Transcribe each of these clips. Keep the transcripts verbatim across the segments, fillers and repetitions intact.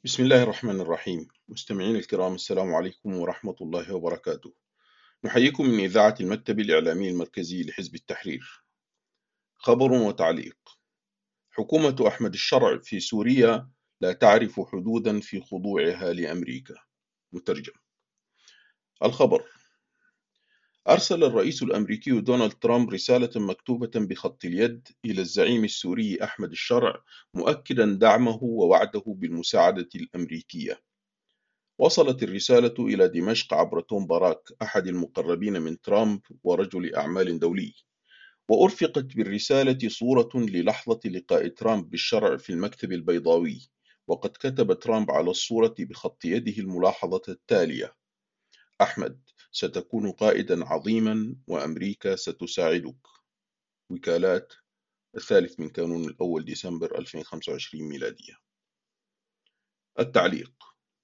بسم الله الرحمن الرحيم. مستمعين الكرام، السلام عليكم ورحمة الله وبركاته. نحييكم من إذاعة المكتب الإعلامي المركزي لحزب التحرير. خبر وتعليق: حكومة أحمد الشرع في سوريا لا تعرف حدودا في خضوعها لأمريكا. مترجم. الخبر: أرسل الرئيس الأمريكي دونالد ترامب رسالة مكتوبة بخط اليد إلى الزعيم السوري أحمد الشرع، مؤكدا دعمه ووعده بالمساعدة الأمريكية. وصلت الرسالة إلى دمشق عبر توم باراك، أحد المقربين من ترامب ورجل أعمال دولي، وأرفقت بالرسالة صورة للحظة لقاء ترامب بالشرع في المكتب البيضاوي، وقد كتب ترامب على الصورة بخط يده الملاحظة التالية: أحمد، ستكون قائدا عظيما وأمريكا ستساعدك. وكالات الثالث من كانون الأول ديسمبر ألفين وخمسة وعشرين ميلادية. التعليق: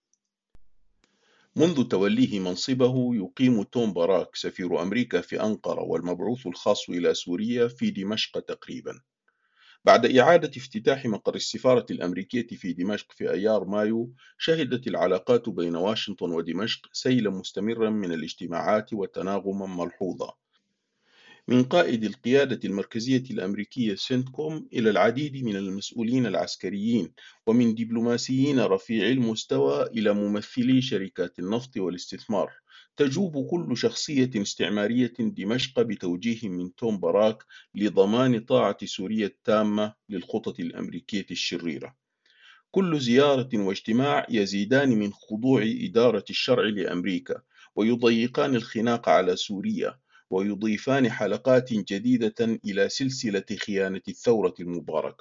منذ توليه منصبه يقيم توم باراك سفير أمريكا في أنقرة والمبعوث الخاص إلى سوريا في دمشق تقريبا. بعد إعادة افتتاح مقر السفارة الأمريكية في دمشق في أيار مايو، شهدت العلاقات بين واشنطن ودمشق سيلا مستمرا من الاجتماعات وتناغما ملحوظا، من قائد القيادة المركزية الأمريكية سينتكوم إلى العديد من المسؤولين العسكريين، ومن دبلوماسيين رفيعي المستوى إلى ممثلي شركات النفط والاستثمار. تجوب كل شخصية استعمارية دمشق بتوجيه من توم باراك لضمان طاعة سوريا التامة للخطط الأمريكية الشريرة. كل زيارة واجتماع يزيدان من خضوع إدارة الشرع لأمريكا، ويضيقان الخناق على سوريا، ويضيفان حلقات جديدة إلى سلسلة خيانة الثورة المباركة.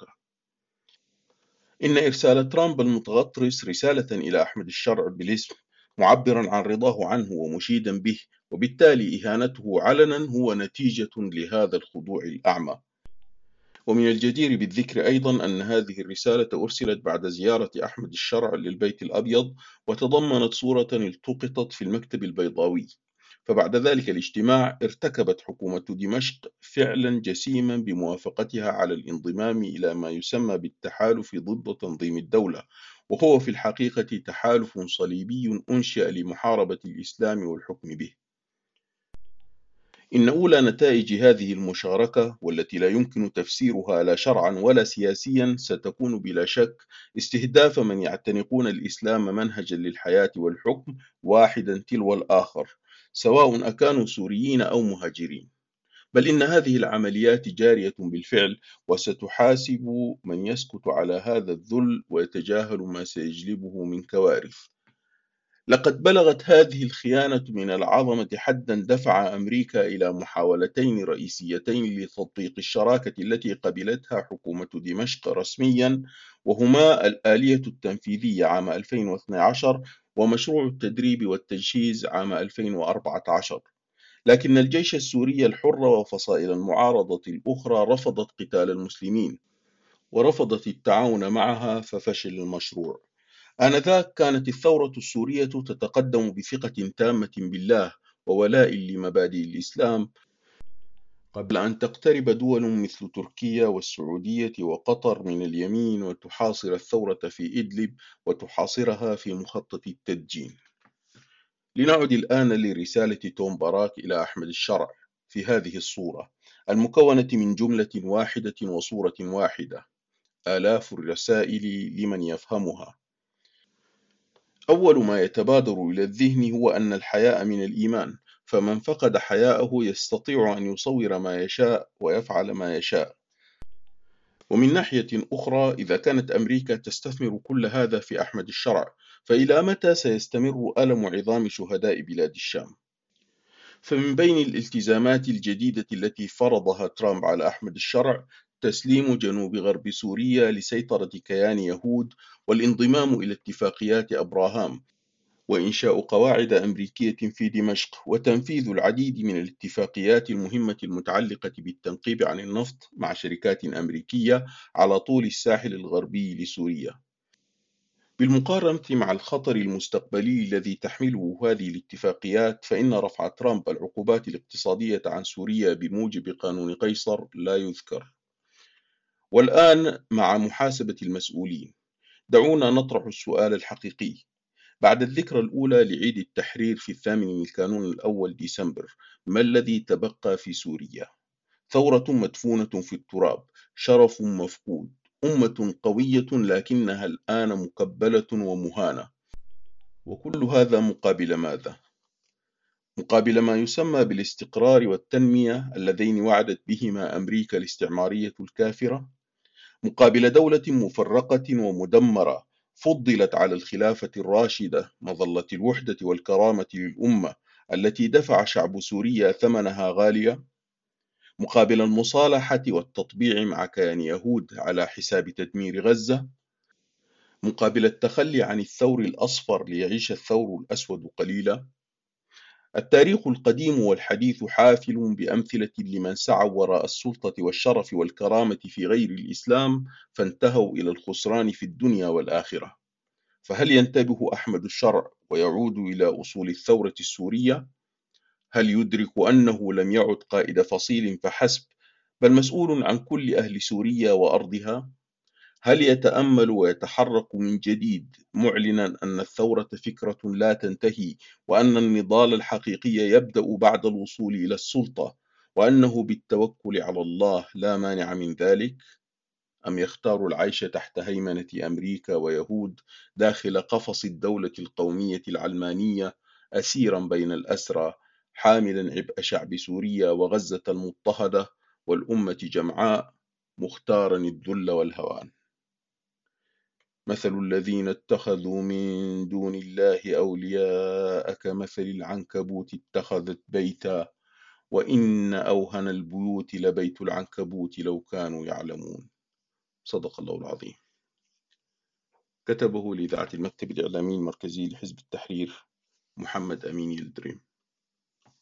إن إرسال ترامب المتغطرس رسالة إلى أحمد الشرع بالاسم، معبرا عن رضاه عنه ومشيدا به، وبالتالي إهانته علنا، هو نتيجة لهذا الخضوع الأعمى. ومن الجدير بالذكر أيضا أن هذه الرسالة أرسلت بعد زيارة أحمد الشرع للبيت الأبيض، وتضمنت صورة التقطت في المكتب البيضاوي. فبعد ذلك الاجتماع ارتكبت حكومة دمشق فعلا جسيما بموافقتها على الانضمام إلى ما يسمى بالتحالف ضد تنظيم الدولة، وهو في الحقيقة تحالف صليبي أنشئ لمحاربة الإسلام والحكم به. إن أولى نتائج هذه المشاركة، والتي لا يمكن تفسيرها لا شرعا ولا سياسيا، ستكون بلا شك استهداف من يعتنقون الإسلام منهجا للحياة والحكم واحدا تلو الآخر، سواء أكانوا سوريين أو مهاجرين. بل إن هذه العمليات جارية بالفعل، وستحاسب من يسكت على هذا الذل ويتجاهل ما سيجلبه من كوارث. لقد بلغت هذه الخيانة من العظمة حدًا دفع أمريكا إلى محاولتين رئيسيتين لتطبيق الشراكة التي قبلتها حكومة دمشق رسميًا، وهما الآلية التنفيذية عام ألفين واثني عشر ومشروع التدريب والتجهيز عام ألفين وأربعة عشر. لكن الجيش السوري الحر وفصائل المعارضة الأخرى رفضت قتال المسلمين، ورفضت التعاون معها، ففشل المشروع. آنذاك كانت الثورة السورية تتقدم بثقة تامة بالله وولاء لمبادئ الإسلام، قبل أن تقترب دول مثل تركيا والسعودية وقطر من اليمين وتحاصر الثورة في إدلب وتحاصرها في مخطط التدجين. لنعد الآن لرسالة توم باراك إلى أحمد الشرع في هذه الصورة، المكونة من جملة واحدة وصورة واحدة، آلاف الرسائل لمن يفهمها. أول ما يتبادر إلى الذهن هو أن الحياء من الإيمان، فمن فقد حياءه يستطيع أن يصور ما يشاء ويفعل ما يشاء. ومن ناحية أخرى، إذا كانت أمريكا تستثمر كل هذا في أحمد الشرع، فإلى متى سيستمر ألم عظام شهداء بلاد الشام؟ فمن بين الالتزامات الجديدة التي فرضها ترامب على أحمد الشرع تسليم جنوب غرب سوريا لسيطرة كيان يهود، والانضمام إلى اتفاقيات أبراهام، وإنشاء قواعد أمريكية في دمشق، وتنفيذ العديد من الاتفاقيات المهمة المتعلقة بالتنقيب عن النفط مع شركات أمريكية على طول الساحل الغربي لسوريا. بالمقارنة مع الخطر المستقبلي الذي تحمله هذه الاتفاقيات، فإن رفع ترامب العقوبات الاقتصادية عن سوريا بموجب قانون قيصر لا يذكر. والآن مع محاسبة المسؤولين، دعونا نطرح السؤال الحقيقي. بعد الذكرى الأولى لعيد التحرير في الثامن من الكانون الأول ديسمبر، ما الذي تبقى في سوريا؟ ثورة مدفونة في التراب، شرف مفقود، أمة قوية لكنها الآن مكبلة ومهانة. وكل هذا مقابل ماذا؟ مقابل ما يسمى بالاستقرار والتنمية اللذين وعدت بهما أمريكا الاستعمارية الكافرة، مقابل دولة مفرقة ومدمرة فضلت على الخلافة الراشدة مظلة الوحدة والكرامة للأمة التي دفع شعب سوريا ثمنها غاليا، مقابل المصالحة والتطبيع مع كيان يهود على حساب تدمير غزة، مقابل التخلي عن الثور الأصفر ليعيش الثور الأسود قليلا. التاريخ القديم والحديث حافل بأمثلة لمن سعوا وراء السلطة والشرف والكرامة في غير الإسلام فانتهوا إلى الخسران في الدنيا والآخرة. فهل ينتبه أحمد الشرع ويعود إلى أصول الثورة السورية؟ هل يدرك أنه لم يعد قائد فصيل فحسب، بل مسؤول عن كل أهل سوريا وأرضها؟ هل يتأمل ويتحرك من جديد معلنا أن الثورة فكرة لا تنتهي، وأن النضال الحقيقي يبدأ بعد الوصول إلى السلطة، وأنه بالتوكل على الله لا مانع من ذلك؟ أم يختار العيش تحت هيمنة أمريكا ويهود داخل قفص الدولة القومية العلمانية، أسيرا بين الأسرى، حاملا عبء شعب سوريا وغزة المضطهدة والأمة جمعاء، مختارا الذل والهوان؟ مثل الذين اتخذوا من دون الله أولياء كمثل العنكبوت اتخذت بيتا وإن أوهن البيوت لبيت العنكبوت لو كانوا يعلمون. صدق الله العظيم. كتبه لإذاعة المكتب الإعلامي المركزي لحزب التحرير محمد أمين يلدريم.